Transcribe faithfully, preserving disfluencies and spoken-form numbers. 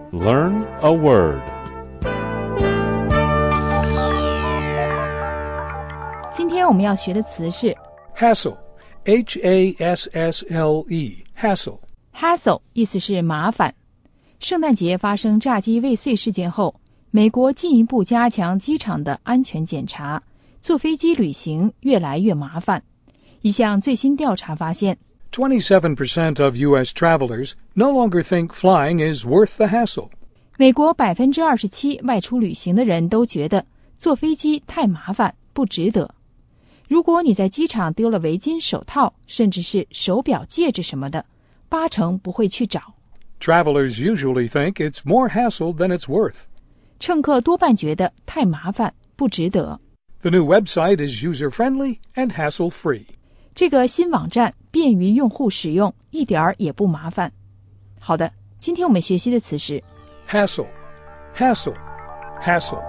Learn a word. 今天我们要学的词是 Hassle, H A S S L E, hassle. hassle 意思是麻烦。圣诞节发生炸鸡未遂事件后，美国进一步加强机场的安全检查，坐飞机旅行越来越麻烦。一项最新调查发现 twenty-seven percent of U S travelers no longer think flying is worth the hassle. 美国 百分之二十七 外出旅行的人都觉得坐飞机太麻烦，不值得。如果你在机场丢了围巾、手套，甚至是手表、戒指什么的，八成不会去找。 Travelers usually think it's more hassle than it's worth. 乘客多半觉得太麻烦，不值得。 The new website is user-friendly and hassle-free. 这个新网站便于用户使用，一点儿也不麻烦。好的，今天我们学习的词是 Hassle, hassle, hassle.